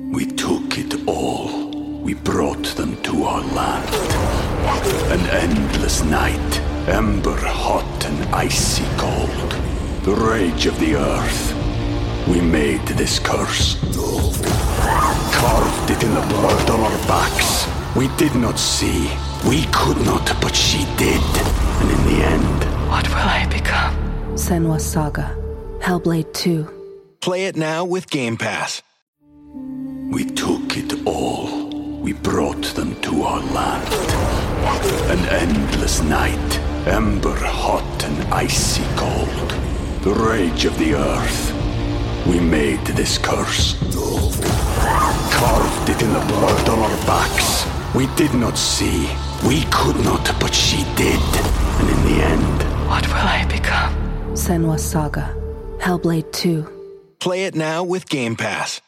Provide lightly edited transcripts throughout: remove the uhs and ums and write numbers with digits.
We took it all. We brought them to our land. An endless night, ember hot and icy cold. The rage of the earth. We made this curse. Carved it in the blood on our backs. We did not see. We could not, but she did. And in the end... What will I become? Senua's Saga. Hellblade 2. Play it now with Game Pass. We took it all. We brought them to our land. An endless night, ember hot and icy cold. The rage of the earth. We made this curse. Carved it in the blood on our backs. We did not see. We could not, but she did. And in the end... What will I become? Senua's Saga. Hellblade 2. Play it now with Game Pass.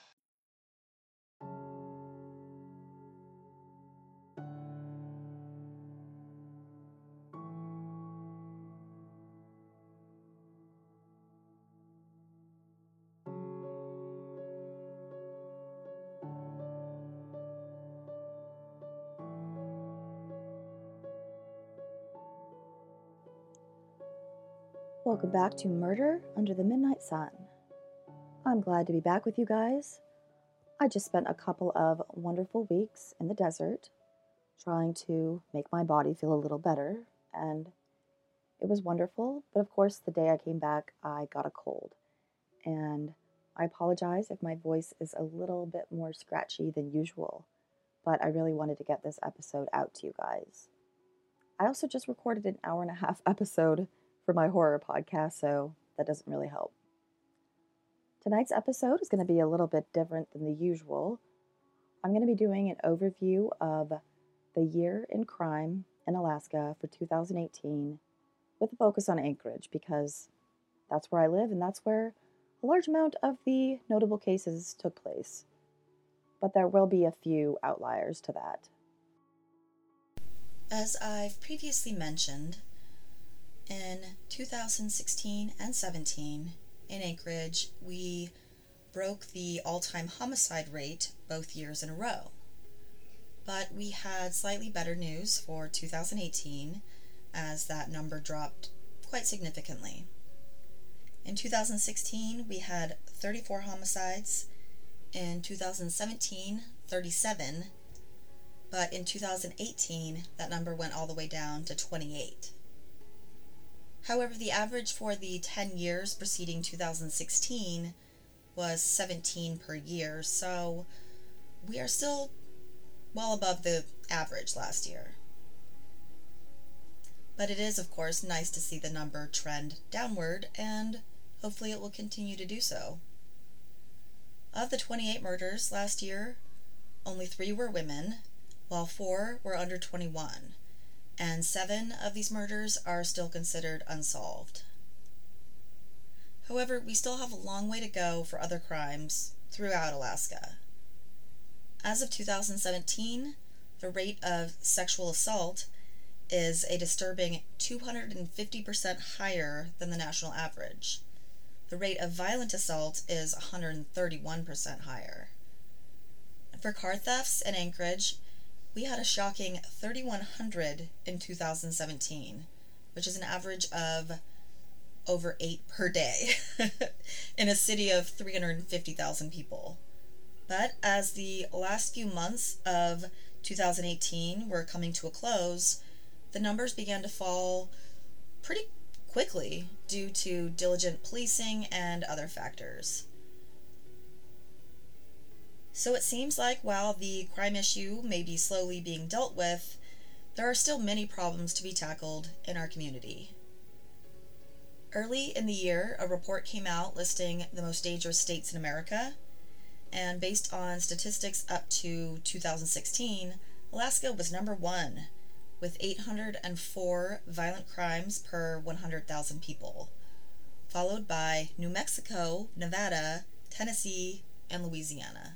Welcome back to Murder Under the Midnight Sun. I'm glad to be back with you guys. I just spent a couple of wonderful weeks in the desert trying to make my body feel a little better, and it was wonderful. But of course, the day I came back, I got a cold, and I apologize if my voice is a little bit more scratchy than usual, but I really wanted to get this episode out to you guys. I also just recorded an hour-and-a-half episode for my horror podcast, so that doesn't really help. Tonight's episode is going to be a little bit different than the usual. I'm going to be doing an overview of the year in crime in Alaska for 2018 with a focus on Anchorage, because that's where I live and that's where a large amount of the notable cases took place. But there will be a few outliers to that. As I've previously mentioned, in 2016 and 17, in Anchorage, we broke the all-time homicide rate both years in a row. But we had slightly better news for 2018, as that number dropped quite significantly. In 2016, we had 34 homicides. In 2017, 37. But in 2018, that number went all the way down to 28. However, the average for the 10 years preceding 2016 was 17 per year, so we are still well above the average last year. But it is, of course, nice to see the number trend downward, and hopefully it will continue to do so. Of the 28 murders last year, only 3 were women, while 4 were under 21. And 7 of these murders are still considered unsolved. However, we still have a long way to go for other crimes throughout Alaska. As of 2017, the rate of sexual assault is a disturbing 250% higher than the national average. The rate of violent assault is 131% higher. For car thefts in Anchorage, we had a shocking 3,100 in 2017, which is an average of over 8 per day in a city of 350,000 people. But as the last few months of 2018 were coming to a close, the numbers began to fall pretty quickly due to diligent policing and other factors. So it seems like while the crime issue may be slowly being dealt with, there are still many problems to be tackled in our community. Early in the year, a report came out listing the most dangerous states in America, and based on statistics up to 2016, Alaska was number 1, with 804 violent crimes per 100,000 people, followed by New Mexico, Nevada, Tennessee, and Louisiana.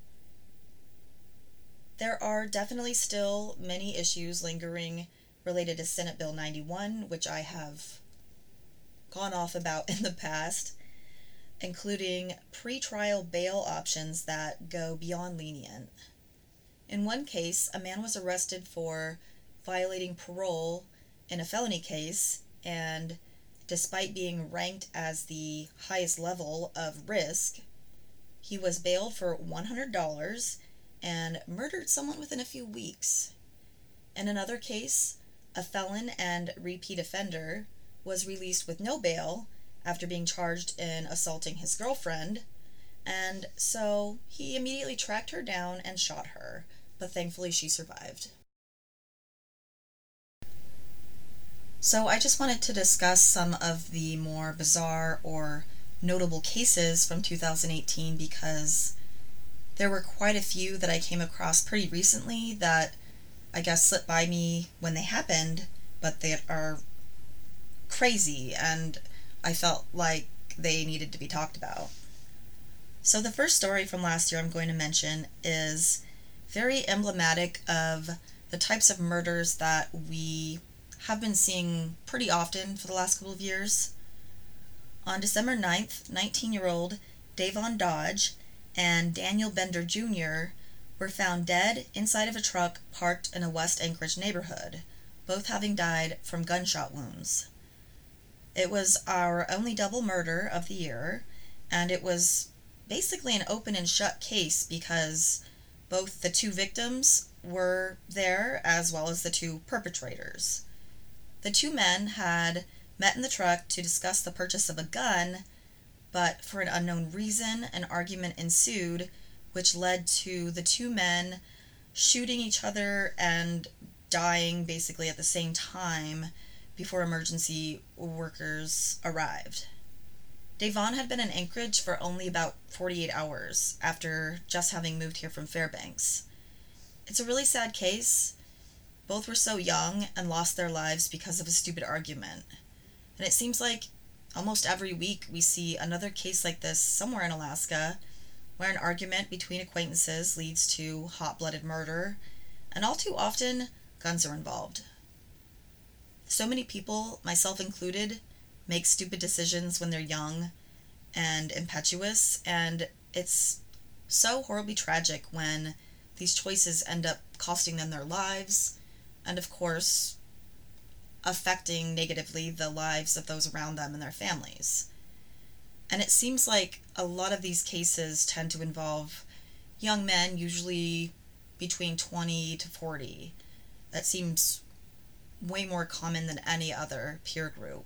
There are definitely still many issues lingering related to Senate Bill 91, which I have gone off about in the past. including pre-trial bail options that go beyond lenient. In one case, a man was arrested for violating parole in a felony case, and despite being ranked as the highest level of risk, he was bailed for $100 and murdered someone within a few weeks. In another case, a felon and repeat offender was released with no bail after being charged in assaulting his girlfriend, and so he immediately tracked her down and shot her, but thankfully she survived. So I just wanted to discuss some of the more bizarre or notable cases from 2018 because there were quite a few that I came across pretty recently that I guess slipped by me when they happened, but they are crazy and I felt like they needed to be talked about. So the first story from last year I'm going to mention is very emblematic of the types of murders that we have been seeing pretty often for the last couple of years. On December 9th, 19-year-old Davon Dodge and Daniel Bender Jr. were found dead inside of a truck parked in a West Anchorage neighborhood, both having died from gunshot wounds. It was our only double murder of the year, and it was basically an open and shut case because both the two victims were there as well as the two perpetrators. The two men had met in the truck to discuss the purchase of a gun, but for an unknown reason, an argument ensued, which led to the two men shooting each other and dying basically at the same time before emergency workers arrived. Davon had been in Anchorage for only about 48 hours after just having moved here from Fairbanks. It's a really sad case. Both were so young and lost their lives because of a stupid argument. And it seems like almost every week we see another case like this somewhere in Alaska where an argument between acquaintances leads to hot-blooded murder, and all too often, guns are involved. So many people, myself included, make stupid decisions when they're young and impetuous, and it's so horribly tragic when these choices end up costing them their lives, and of course, affecting negatively the lives of those around them and their families. And it seems like a lot of these cases tend to involve young men, usually between 20 to 40. That seems way more common than any other peer group.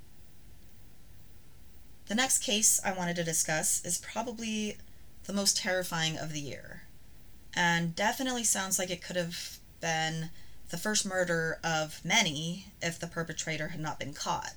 The next case I wanted to discuss is probably the most terrifying of the year, and definitely sounds like it could have been the first murder of many if the perpetrator had not been caught.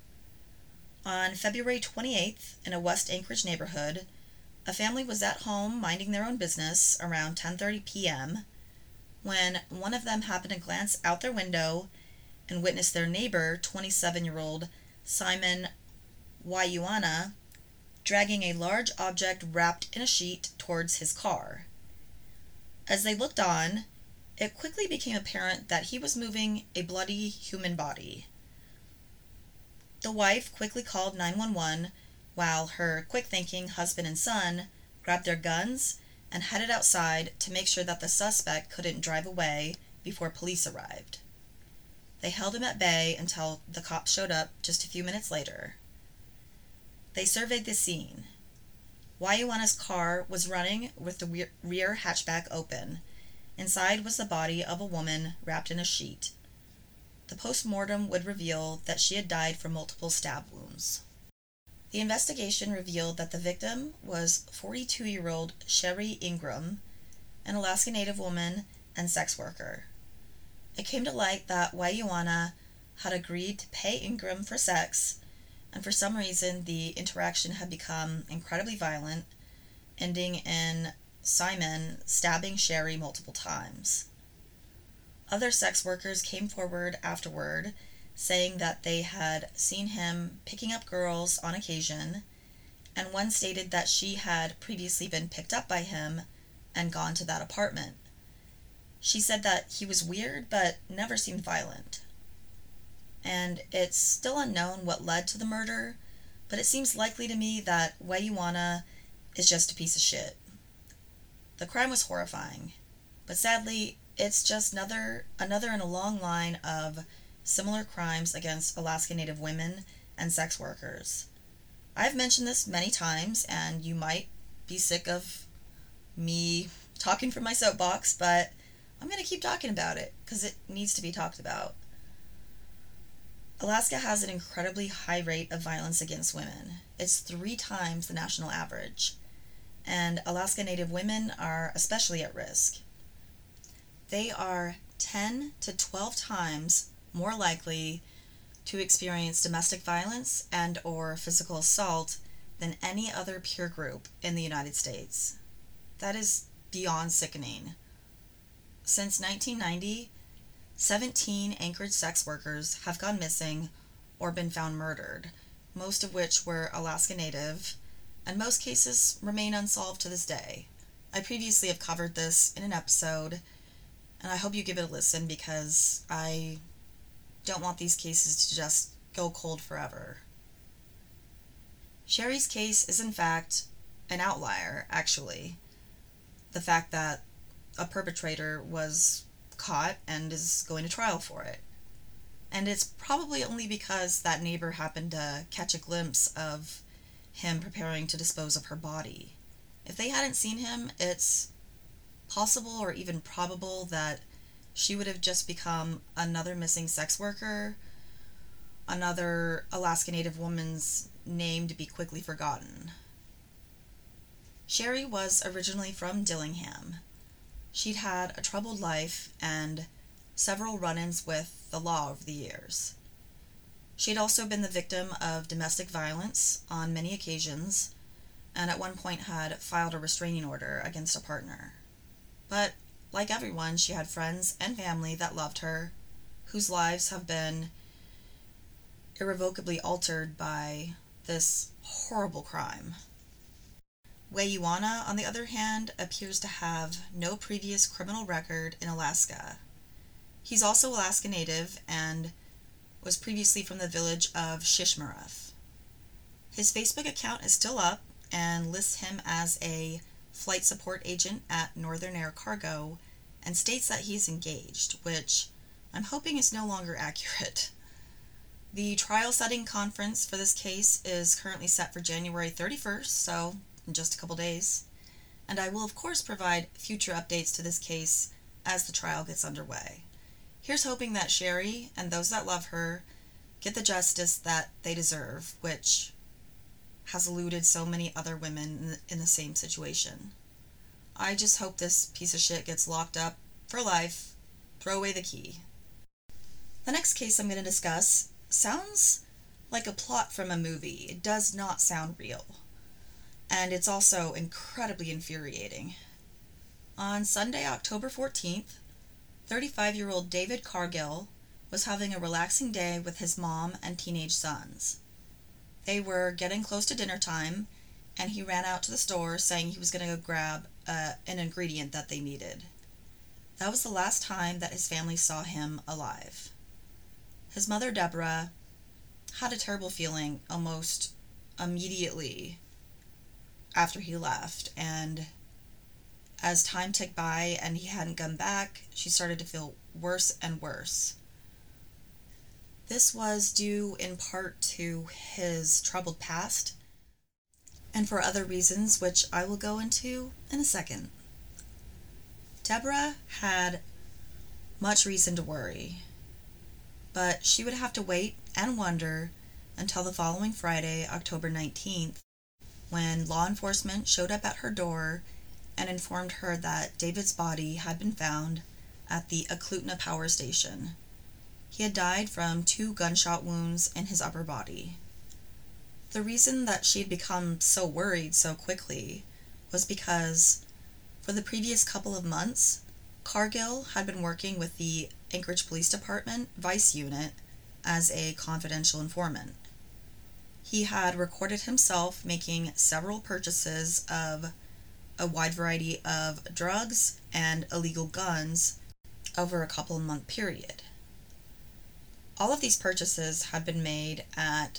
On February 28th, in a West Anchorage neighborhood, a family was at home minding their own business around 10:30 p.m. when one of them happened to glance out their window and witness their neighbor, 27-year-old Simon Wayuana, dragging a large object wrapped in a sheet towards his car. As they looked on, it quickly became apparent that he was moving a bloody human body. The wife quickly called 911 while her quick-thinking husband and son grabbed their guns and headed outside to make sure that the suspect couldn't drive away before police arrived. They held him at bay until the cops showed up just a few minutes later. They surveyed the scene. Wayuana's car was running with the rear hatchback open. Inside was the body of a woman wrapped in a sheet. The post-mortem would reveal that she had died from multiple stab wounds. The investigation revealed that the victim was 42-year-old Sherry Ingram, an Alaska Native woman and sex worker. It came to light that Wayuana had agreed to pay Ingram for sex, and for some reason the interaction had become incredibly violent, ending in Simon stabbing Sherry multiple times. Other sex workers came forward afterward, saying that they had seen him picking up girls on occasion, and one stated that she had previously been picked up by him and gone to that apartment. She said that he was weird but never seemed violent. And it's still unknown what led to the murder, but it seems likely to me that Weyuana is just a piece of shit. The crime was horrifying, but sadly, it's just another in a long line of similar crimes against Alaska Native women and sex workers. I've mentioned this many times, and you might be sick of me talking from my soapbox, but I'm going to keep talking about it because it needs to be talked about. Alaska has an incredibly high rate of violence against women. It's 3 times the national average, and Alaska Native women are especially at risk. They are 10 to 12 times more likely to experience domestic violence and or physical assault than any other peer group in the United States. That is beyond sickening. Since 1990, 17 Anchorage sex workers have gone missing or been found murdered, most of which were Alaska Native, and most cases remain unsolved to this day. I previously have covered this in an episode, and I hope you give it a listen because I don't want these cases to just go cold forever. Sherry's case is in fact an outlier, actually. The fact that a perpetrator was caught and is going to trial for it. And it's probably only because that neighbor happened to catch a glimpse of him preparing to dispose of her body. If they hadn't seen him, it's possible or even probable that she would have just become another missing sex worker, another Alaska Native woman's name to be quickly forgotten. Sherry was originally from Dillingham. She'd had a troubled life and several run-ins with the law over the years. She'd also been the victim of domestic violence on many occasions, and at one point had filed a restraining order against a partner. But like everyone, she had friends and family that loved her, whose lives have been irrevocably altered by this horrible crime. Weyuana, on the other hand, appears to have no previous criminal record in Alaska. He's also Alaska Native and was previously from the village of Shishmaref. His Facebook account is still up and lists him as a flight support agent at Northern Air Cargo and states that he's engaged, which I'm hoping is no longer accurate. The trial setting conference for this case is currently set for January 31st, so in just a couple days, and I will of course provide future updates to this case as the trial gets underway. Here's hoping that Sherry and those that love her get the justice that they deserve, which has eluded so many other women in the same situation. I just hope this piece of shit gets locked up for life. Throw away the key. The next case I'm going to discuss sounds like a plot from a movie. It does not sound real. And it's also incredibly infuriating. On Sunday, October 14th, 35-year-old David Cargill was having a relaxing day with his mom and teenage sons. They were getting close to dinner time, and he ran out to the store saying he was going to go grab an ingredient that they needed. That was the last time that his family saw him alive. His mother, Deborah, had a terrible feeling almost immediately after he left, and as time ticked by and he hadn't come back, she started to feel worse and worse. This was due in part to his troubled past, and for other reasons which I will go into in a second. Deborah had much reason to worry, but she would have to wait and wonder until the following Friday, October 19th, when law enforcement showed up at her door and informed her that David's body had been found at the Eklutna power station. He had died from 2 gunshot wounds in his upper body. The reason that she had become so worried so quickly was because for the previous couple of months, Cargill had been working with the Anchorage Police Department Vice Unit as a confidential informant. He had recorded himself making several purchases of a wide variety of drugs and illegal guns over a couple-month period. All of these purchases had been made at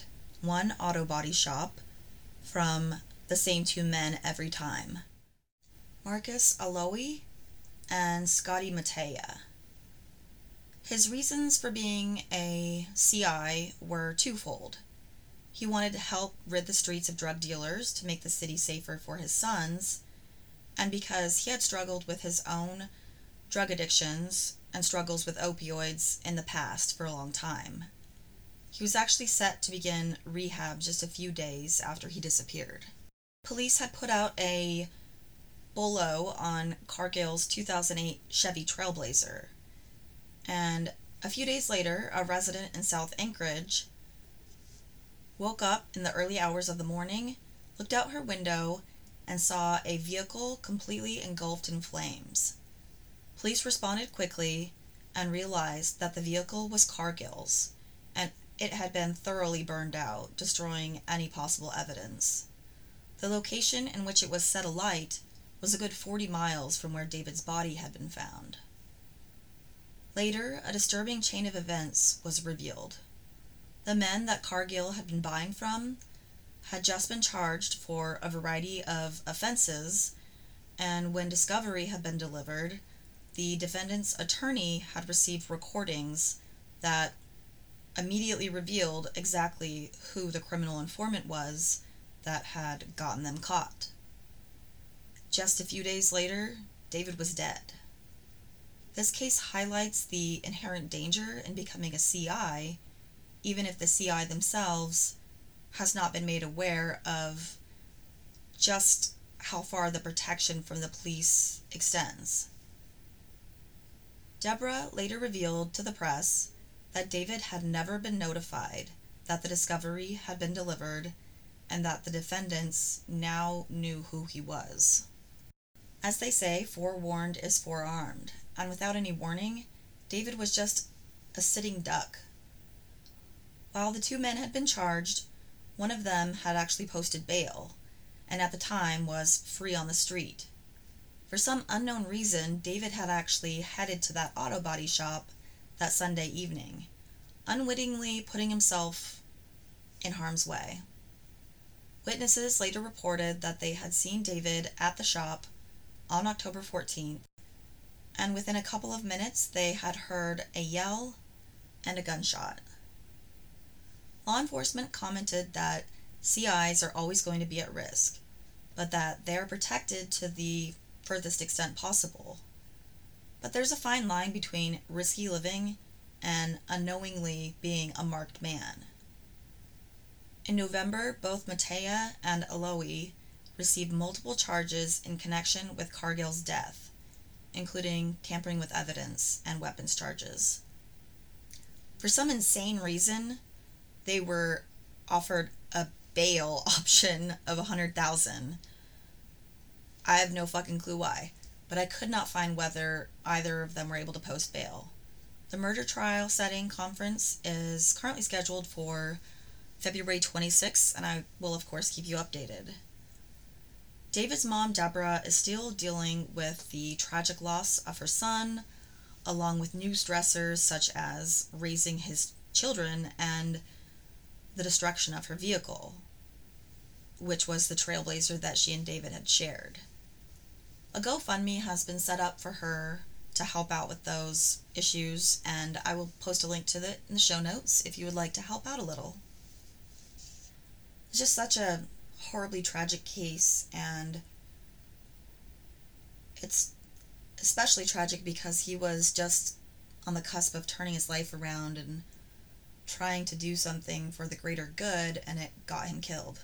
one auto body shop from the same two men every time: Marcus Aloe and Scotty Matea. His reasons for being a CI were twofold. He wanted to help rid the streets of drug dealers to make the city safer for his sons, and because he had struggled with his own drug addictions and struggles with opioids in the past for a long time. He was actually set to begin rehab just a few days after he disappeared. Police had put out a bolo on Cargill's 2008 Chevy Trailblazer, and a few days later, a resident in South Anchorage woke up in the early hours of the morning, looked out her window, and saw a vehicle completely engulfed in flames. Police responded quickly and realized that the vehicle was Cargill's, and it had been thoroughly burned out, destroying any possible evidence. The location in which it was set alight was a good 40 miles from where David's body had been found. Later, a disturbing chain of events was revealed. The men that Cargill had been buying from had just been charged for a variety of offenses, and when discovery had been delivered, the defendant's attorney had received recordings that immediately revealed exactly who the criminal informant was that had gotten them caught. Just a few days later, David was dead. This case highlights the inherent danger in becoming a CI, even if the CI themselves has not been made aware of just how far the protection from the police extends. Deborah later revealed to the press that David had never been notified that the discovery had been delivered and that the defendants now knew who he was. As they say, forewarned is forearmed, and without any warning, David was just a sitting duck. While the two men had been charged, one of them had actually posted bail, and at the time was free on the street. For some unknown reason, David had actually headed to that auto body shop that Sunday evening, unwittingly putting himself in harm's way. Witnesses later reported that they had seen David at the shop on October 14th, and within a couple of minutes they had heard a yell and a gunshot. Law enforcement commented that CIs are always going to be at risk, but that they are protected to the furthest extent possible. But there's a fine line between risky living and unknowingly being a marked man. In November, both Matea and Aloe received multiple charges in connection with Cargill's death, including tampering with evidence and weapons charges. For some insane reason, they were offered a bail option of $100,000. I have no fucking clue why, but I could not find whether either of them were able to post bail. The murder trial setting conference is currently scheduled for February 26th, and I will of course keep you updated. David's mom, Deborah, is still dealing with the tragic loss of her son, along with new stressors such as raising his children and the destruction of her vehicle, which was the Trailblazer that she and David had shared. A GoFundMe has been set up for her to help out with those issues, and I will post a link to it in the show notes if you would like to help out a little. It's just such a horribly tragic case, and it's especially tragic because he was just on the cusp of turning his life around and trying to do something for the greater good, and it got him killed.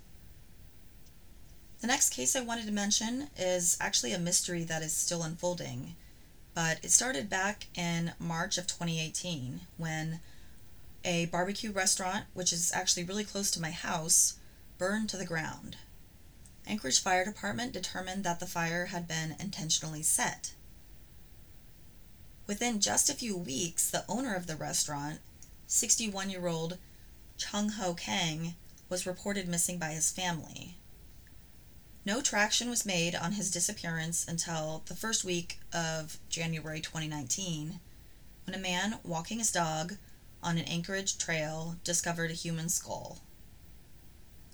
The next case I wanted to mention is actually a mystery that is still unfolding, but it started back in March of 2018 when a barbecue restaurant, which is actually really close to my house, burned to the ground. Anchorage Fire Department determined that the fire had been intentionally set. Within just a few weeks, the owner of the restaurant, 61-year-old Chung Ho Kang, was reported missing by his family. No traction was made on his disappearance until the first week of January 2019, when a man walking his dog on an Anchorage trail discovered a human skull.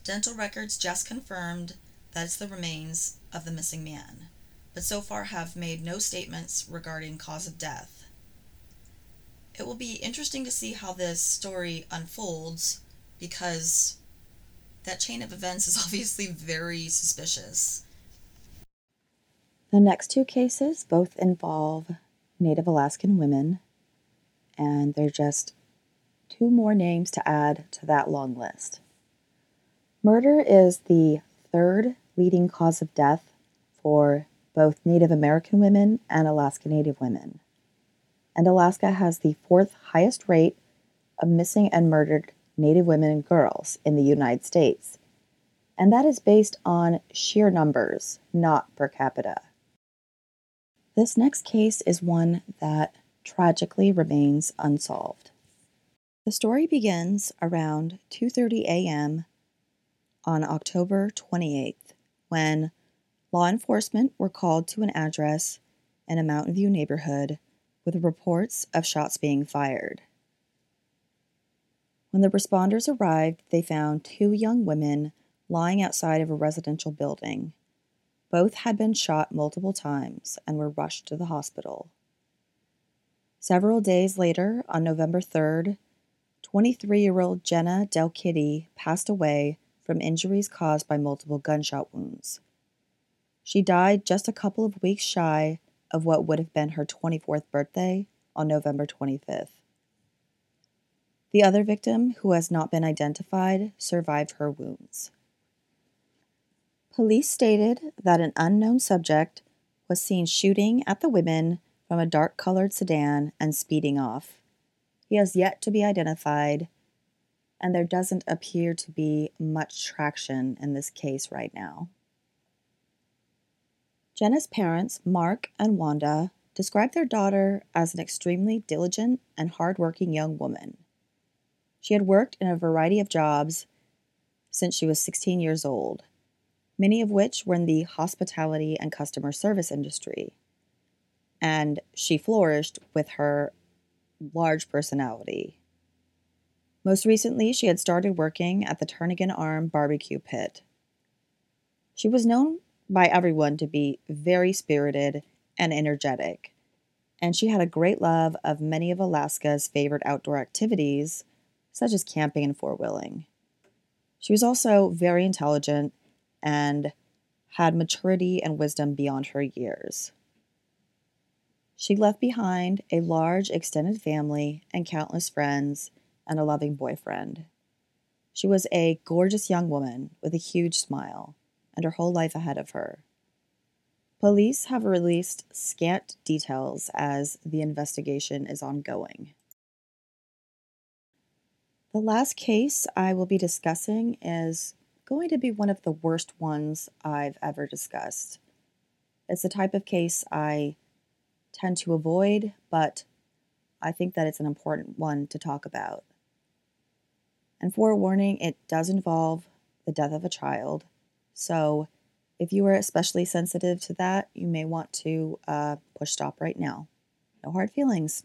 Dental records just confirmed that it's the remains of the missing man, but so far have made no statements regarding cause of death. It will be interesting to see how this story unfolds, because that chain of events is obviously very suspicious. The next two cases both involve Native Alaskan women, and they're just two more names to add to that long list. Murder is the third leading cause of death for both Native American women and Alaska Native women. And Alaska has the fourth highest rate of missing and murdered Native women and girls in the United States. And that is based on sheer numbers, not per capita. This next case is one that tragically remains unsolved. The story begins around 2:30 a.m. on October 28th, when law enforcement were called to an address in a Mountain View neighborhood with reports of shots being fired. When the responders arrived, they found two young women lying outside of a residential building. Both had been shot multiple times and were rushed to the hospital. Several days later, on November 3rd, 23-year-old Jenna Del Kitty passed away from injuries caused by multiple gunshot wounds. She died just a couple of weeks shy of what would have been her 24th birthday on November 25th. The other victim, who has not been identified, survived her wounds. Police stated that an unknown subject was seen shooting at the women from a dark-colored sedan and speeding off. He has yet to be identified, and there doesn't appear to be much traction in this case right now. Jenna's parents, Mark and Wanda, described their daughter as an extremely diligent and hardworking young woman. She had worked in a variety of jobs since she was 16 years old, many of which were in the hospitality and customer service industry, and she flourished with her large personality. Most recently, she had started working at the Turnagain Arm barbecue pit. She was known by everyone to be very spirited and energetic, and she had a great love of many of Alaska's favorite outdoor activities, such as camping and four-wheeling. She was also very intelligent and had maturity and wisdom beyond her years. She left behind a large extended family and countless friends and a loving boyfriend. She was a gorgeous young woman with a huge smile and her whole life ahead of her. Police have released scant details as the investigation is ongoing. The last case I will be discussing is going to be one of the worst ones I've ever discussed. It's the type of case I tend to avoid, but I think that it's an important one to talk about. And forewarning, it does involve the death of a child, so if you are especially sensitive to that, you may want to push stop right now. No hard feelings.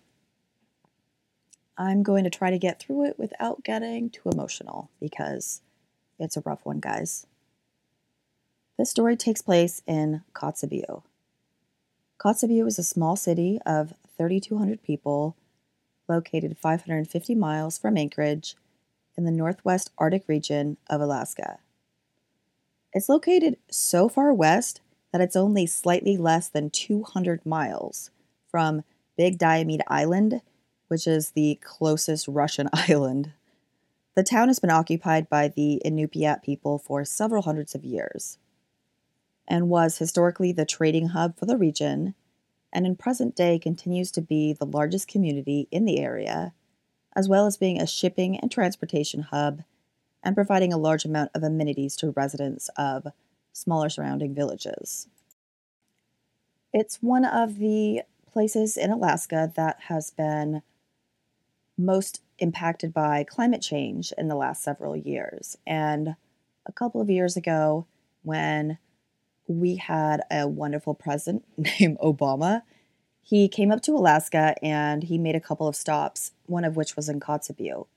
I'm going to try to get through it without getting too emotional because it's a rough one, guys. This story takes place in Kotzebue. Kotzebue is a small city of 3,200 people located 550 miles from Anchorage in the northwest Arctic region of Alaska. It's located so far west that it's only slightly less than 200 miles from Big Diomede Island, which is the closest Russian island. The town has been occupied by the Inupiat people for several hundreds of years and was historically the trading hub for the region, and in present day continues to be the largest community in the area, as well as being a shipping and transportation hub and providing a large amount of amenities to residents of smaller surrounding villages. It's one of the places in Alaska that has been most impacted by climate change in the last several years. And a couple of years ago, when we had a wonderful president named Obama, he came up to Alaska and he made a couple of stops, one of which was in Kotzebue.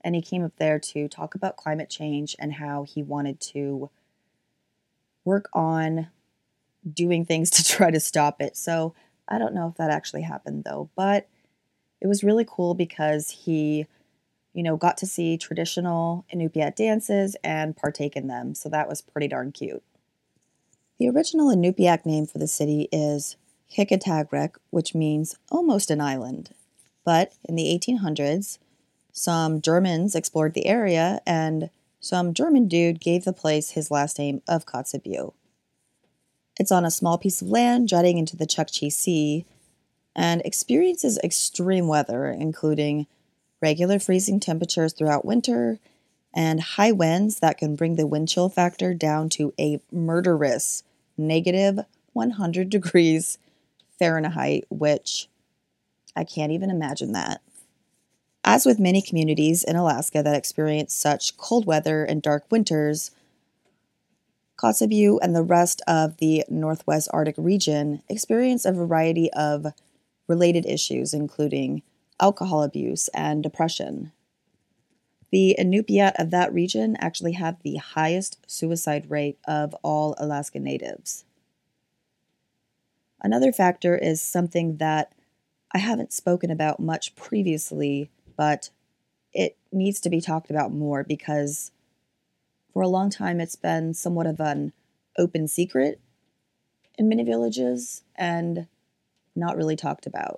and he came up there to talk about climate change and how he wanted to work on doing things to try to stop it. So I don't know if that actually happened though, but it was really cool because he, got to see traditional Inupiat dances and partake in them. So that was pretty darn cute. The original Inupiaq name for the city is Hikatagrek, which means almost an island. But in the 1800s, some Germans explored the area and some German dude gave the place his last name of Kotzebue. It's on a small piece of land jutting into the Chukchi Sea and experiences extreme weather, including regular freezing temperatures throughout winter and high winds that can bring the wind chill factor down to a murderous negative 100 degrees Fahrenheit, which I can't even imagine that. As with many communities in Alaska that experience such cold weather and dark winters, Kotzebue and the rest of the Northwest Arctic region experience a variety of related issues, including alcohol abuse and depression. The Inupiat of that region actually have the highest suicide rate of all Alaska natives. Another factor is something that I haven't spoken about much previously, but it needs to be talked about more because for a long time it's been somewhat of an open secret in many villages and not really talked about.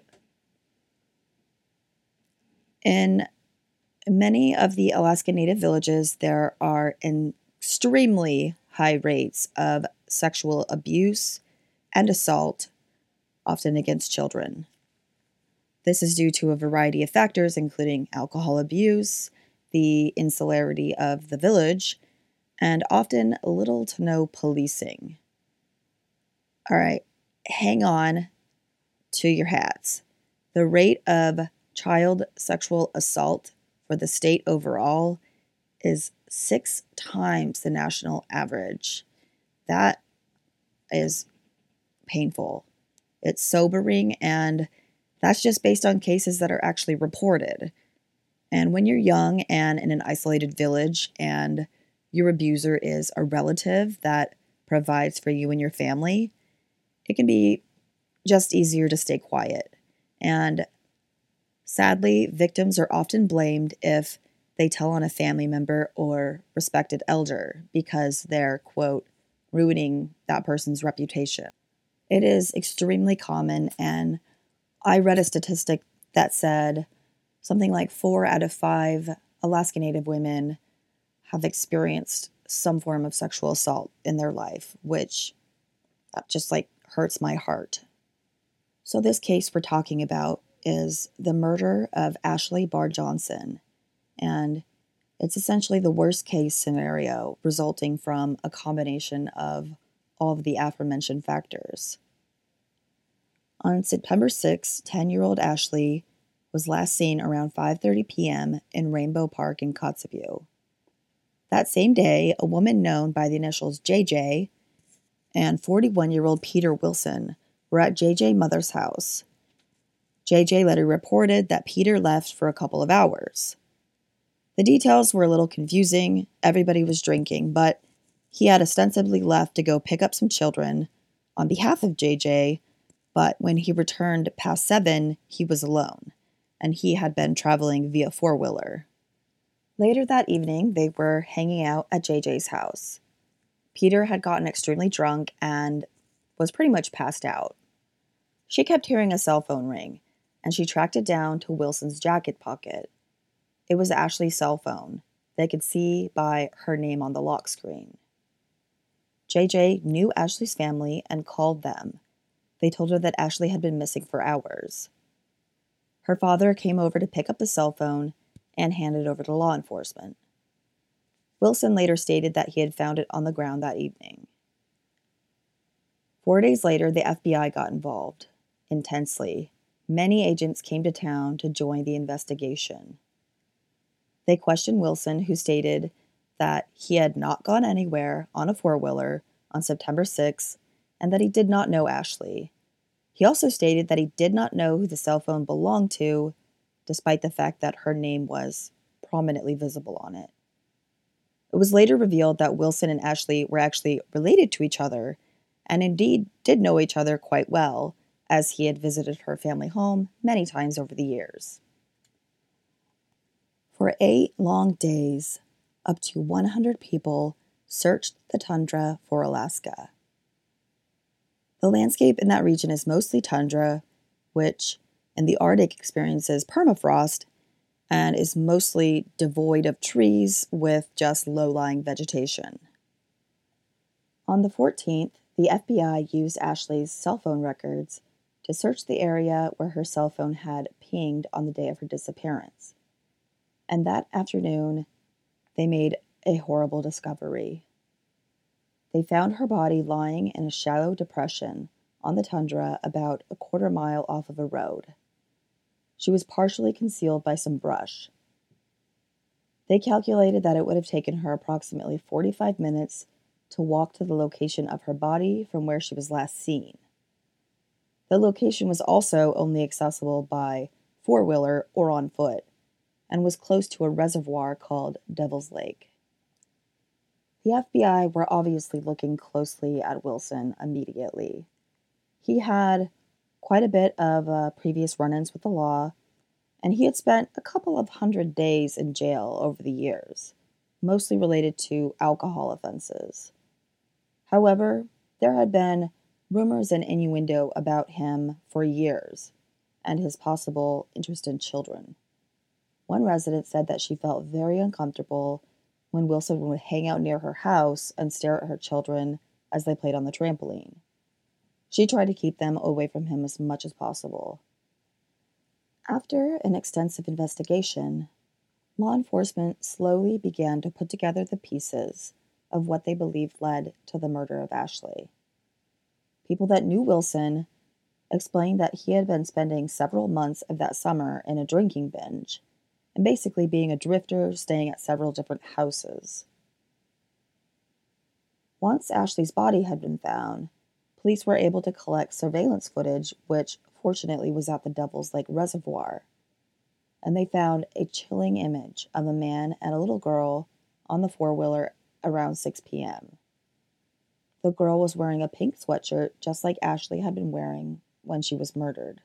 In many of the Alaska Native villages, there are extremely high rates of sexual abuse and assault, often against children. This is due to a variety of factors, including alcohol abuse, the insularity of the village, and often little to no policing. All right, hang on to your hats. The rate of child sexual assault for the state overall is 6 times the national average. That is painful. It's sobering, and that's just based on cases that are actually reported. And when you're young and in an isolated village and your abuser is a relative that provides for you and your family, it can be just easier to stay quiet. And sadly, victims are often blamed if they tell on a family member or respected elder because they're, quote, ruining that person's reputation. It is extremely common, and I read a statistic that said something like 4 out of 5 Alaska Native women have experienced some form of sexual assault in their life, which just hurts my heart. So this case we're talking about is the murder of Ashley Barr Johnson, and it's essentially the worst case scenario resulting from a combination of all of the aforementioned factors. On September 6, 10-year-old Ashley was last seen around 5:30 p.m. in Rainbow Park in Kotzebue. That same day, a woman known by the initials JJ and 41-year-old Peter Wilson were at JJ Mother's house. JJ later reported that Peter left for a couple of hours. The details were a little confusing. Everybody was drinking, but he had ostensibly left to go pick up some children on behalf of JJ, but when he returned past 7, he was alone, and he had been traveling via four-wheeler. Later that evening, they were hanging out at JJ's house. Peter had gotten extremely drunk and was pretty much passed out. She kept hearing a cell phone ring, and she tracked it down to Wilson's jacket pocket. It was Ashley's cell phone. They could see by her name on the lock screen. JJ knew Ashley's family and called them. They told her that Ashley had been missing for hours. Her father came over to pick up the cell phone and hand it over to law enforcement. Wilson later stated that he had found it on the ground that evening. 4 days later, the FBI got involved. Intensely, many agents came to town to join the investigation. They questioned Wilson, who stated that he had not gone anywhere on a four-wheeler on September 6, and that he did not know Ashley. He also stated that he did not know who the cell phone belonged to, despite the fact that her name was prominently visible on it. It was later revealed that Wilson and Ashley were actually related to each other and indeed did know each other quite well, as he had visited her family home many times over the years. For 8 long days, up to 100 people searched the tundra for Alaska. The landscape in that region is mostly tundra, which in the Arctic experiences permafrost and is mostly devoid of trees with just low-lying vegetation. On the 14th, the FBI used Ashley's cell phone records to search the area where her cell phone had pinged on the day of her disappearance. And that afternoon, they made a horrible discovery. They found her body lying in a shallow depression on the tundra about a quarter mile off of a road. She was partially concealed by some brush. They calculated that it would have taken her approximately 45 minutes to walk to the location of her body from where she was last seen. The location was also only accessible by four-wheeler or on foot, and was close to a reservoir called Devil's Lake. The FBI were obviously looking closely at Wilson immediately. He had quite a bit of previous run-ins with the law, and he had spent a couple of 100 days in jail over the years, mostly related to alcohol offenses. However, there had been rumors and innuendo about him for years, and his possible interest in children. One resident said that she felt very uncomfortable when Wilson would hang out near her house and stare at her children as they played on the trampoline. She tried to keep them away from him as much as possible. After an extensive investigation, law enforcement slowly began to put together the pieces of what they believed led to the murder of Ashley. People that knew Wilson explained that he had been spending several months of that summer in a drinking binge, and basically being a drifter staying at several different houses. Once Ashley's body had been found, police were able to collect surveillance footage, which fortunately was at the Devil's Lake Reservoir, and they found a chilling image of a man and a little girl on the four-wheeler around 6 p.m. The girl was wearing a pink sweatshirt just like Ashley had been wearing when she was murdered.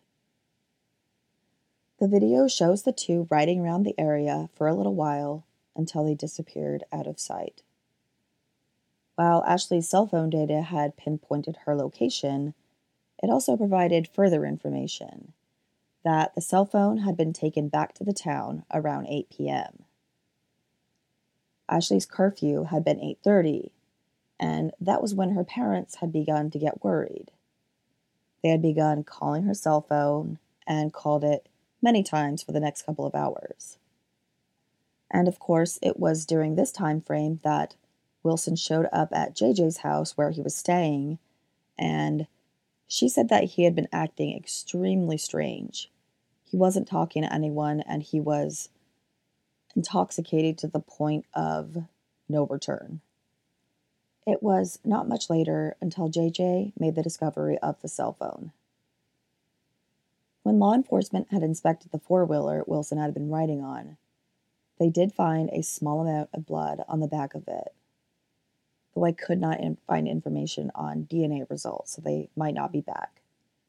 The video shows the two riding around the area for a little while until they disappeared out of sight. While Ashley's cell phone data had pinpointed her location, it also provided further information that the cell phone had been taken back to the town around 8 p.m. Ashley's curfew had been 8:30, and that was when her parents had begun to get worried. They had begun calling her cell phone and called it many times for the next couple of hours. And of course, it was during this time frame that Wilson showed up at JJ's house where he was staying, and she said that he had been acting extremely strange. He wasn't talking to anyone, and he was intoxicated to the point of no return. It was not much later until JJ made the discovery of the cell phone. When law enforcement had inspected the four-wheeler Wilson had been riding on, they did find a small amount of blood on the back of it, though I could not find information on DNA results, so they might not be back.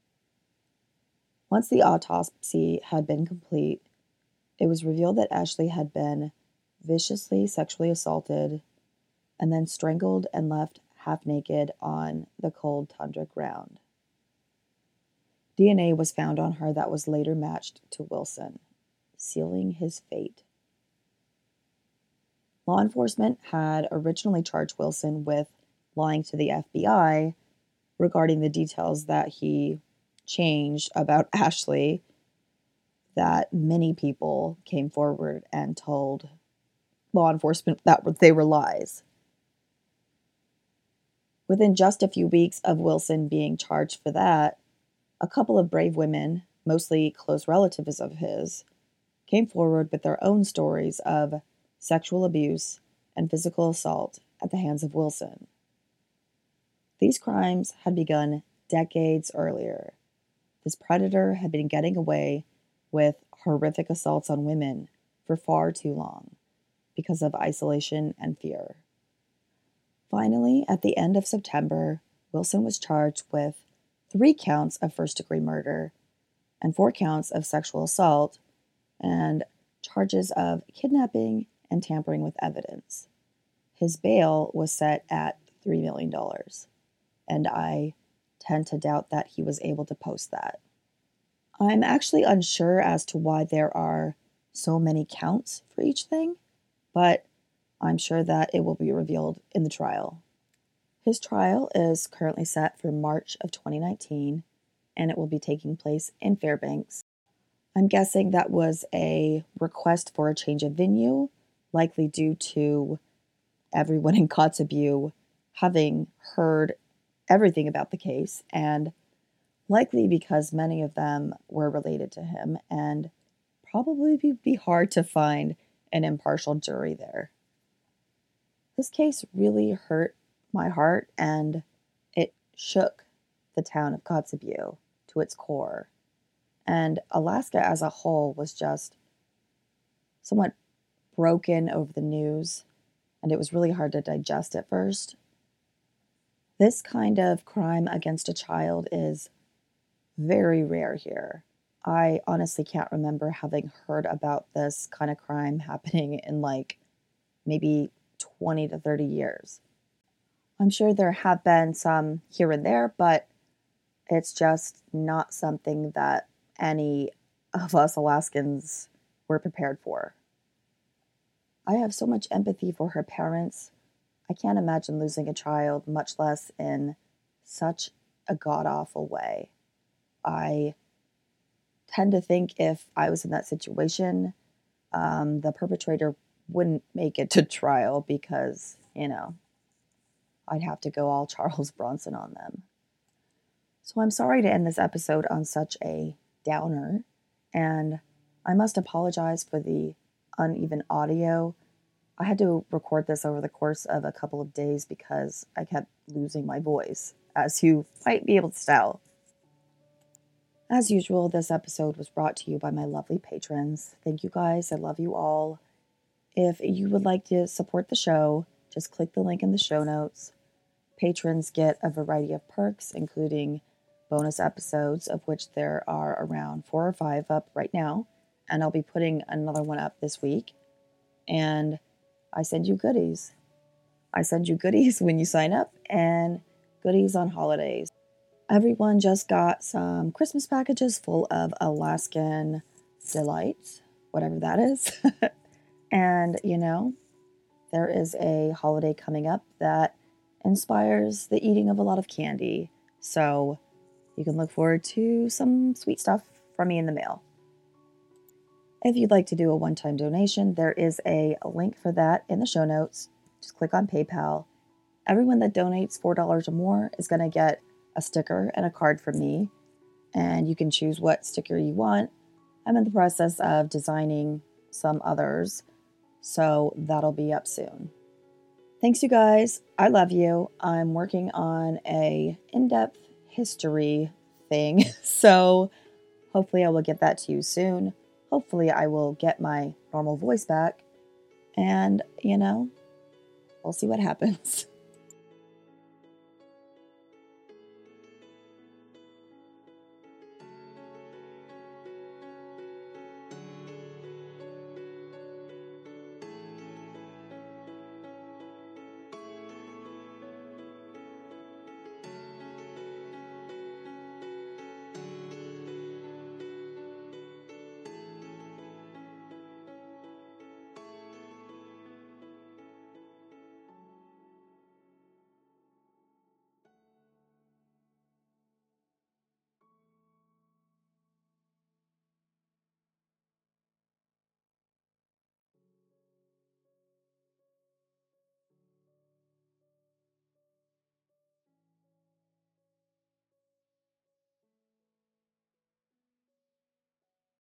Once the autopsy had been complete, it was revealed that Ashley had been viciously sexually assaulted and then strangled and left half naked on the cold tundra ground. DNA was found on her that was later matched to Wilson, sealing his fate. Law enforcement had originally charged Wilson with lying to the FBI regarding the details that he changed about Ashley, that many people came forward and told law enforcement that they were lies. Within just a few weeks of Wilson being charged for that, a couple of brave women, mostly close relatives of his, came forward with their own stories of sexual abuse and physical assault at the hands of Wilson. These crimes had begun decades earlier. This predator had been getting away with horrific assaults on women for for far too long because of isolation and fear. Finally, at the end of September, Wilson was charged with 3 counts of first-degree murder and 4 counts of sexual assault and charges of kidnapping and tampering with evidence. His bail was set at $3 million, and I tend to doubt that he was able to post that. I'm actually unsure as to why there are so many counts for each thing, but I'm sure that it will be revealed in the trial. His trial is currently set for March of 2019, and it will be taking place in Fairbanks. I'm guessing that was a request for a change of venue, likely due to everyone in Kotzebue having heard everything about the case, and likely because many of them were related to him, and probably be hard to find an impartial jury there. This case really hurt my heart, and it shook the town of Kotzebue to its core. And Alaska as a whole was just somewhat broken over the news, and it was really hard to digest at first. This kind of crime against a child is very rare here. I honestly can't remember having heard about this kind of crime happening in like maybe 20 to 30 years. I'm sure there have been some here and there, but it's just not something that any of us Alaskans were prepared for. I have so much empathy for her parents. I can't imagine losing a child, much less in such a god-awful way. I tend to think if I was in that situation, the perpetrator wouldn't make it to trial because, I'd have to go all Charles Bronson on them. So I'm sorry to end this episode on such a downer, and I must apologize for the uneven audio. I had to record this over the course of a couple of days because I kept losing my voice, as you might be able to tell. As usual, this episode was brought to you by my lovely patrons. Thank you guys. I love you all. If you would like to support the show, just click the link in the show notes. Patrons get a variety of perks, including bonus episodes, of which there are around 4 or 5 up right now. And I'll be putting another one up this week. And I send you goodies. I send you goodies when you sign up and goodies on holidays. Everyone just got some Christmas packages full of Alaskan delights, whatever that is. And, there is a holiday coming up that inspires the eating of a lot of candy. So you can look forward to some sweet stuff from me in the mail. If you'd like to do a one-time donation, there is a link for that in the show notes. Just click on PayPal. Everyone that donates $4 or more is going to get a sticker and a card from me, and you can choose what sticker you want. I'm in the process of designing some others, so that'll be up soon. Thanks, you guys. I love you. I'm working on a in-depth history thing, so hopefully I will get that to you soon. Hopefully I will get my normal voice back, and, we'll see what happens.